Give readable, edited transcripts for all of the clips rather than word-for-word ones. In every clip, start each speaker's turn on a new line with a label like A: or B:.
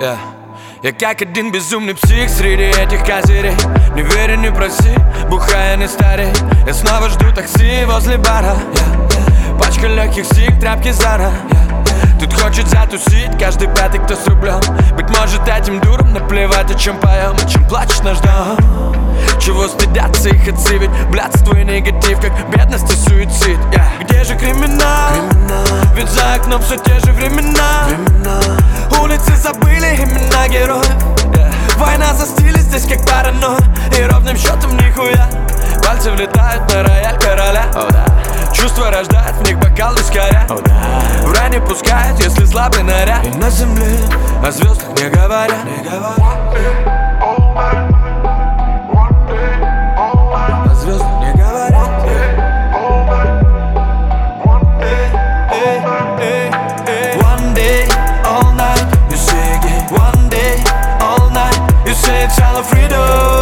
A: Я как один безумный псих среди этих козырей. Не верь, не проси, бухая не старей. Я снова жду такси возле бара. Пачка легких сиг, тряпки Зара. Тут хочет затусить каждый пятый, кто с рублем. Быть может, этим дурам наплевать, о чем поем, о чем плачет наш дом. Чего стыдятся их отцы, ведь блядство и негатив, как бедность и суицид. Где же криминал? Ведь за окном все те же времена. Улицы забыли имена героев. Война за стиль здесь как паранойя. И ровным счетом нихуя. Пальцы влетают на рояль короля. Чувства рождают, в них бокал вискаря. В рай не пускают, если слабый наряд. И на земле о звездах не говорят. О звездах не говорят. One day, all night, you say again. One day, all night, you say it's all freedom.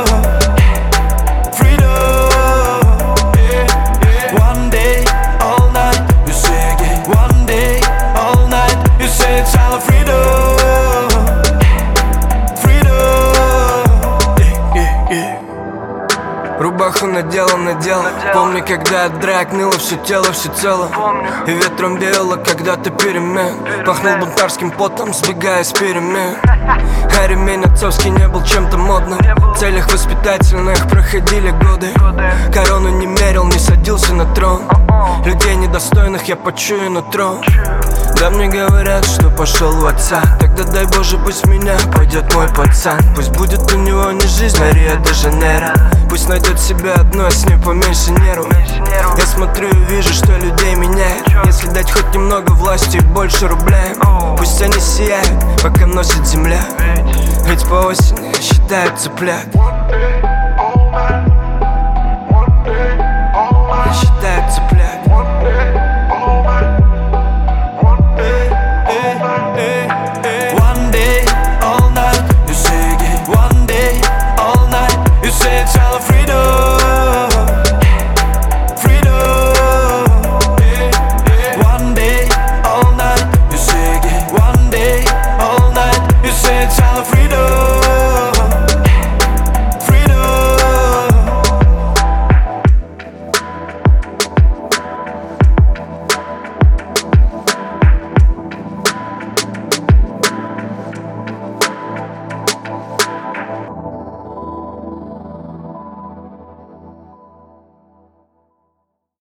B: Рубаху надел. Помню, когда от драк ныло все тело, все цело. И ветром веяло когда-то перемен. Пахнул бунтарским потом, сбегая с перемен. А ремень отцовский не был чем-то модным. В целях воспитательных проходили годы. Корону не мерил, не садился на трон. Людей недостойных я почую нутром. Да мне говорят, что пошел в отца. Тогда дай Боже, пусть в меня пойдет мой пацан. Пусть будет у него не жизнь, а Рио-де-Жанейро. Пусть найдет себя одно, а с ней поменьше нервов. Я смотрю и вижу, что людей меняет. Если дать хоть немного власти и больше рубля, пусть они сияют, пока носит земля. Ведь по осени считают цыплят.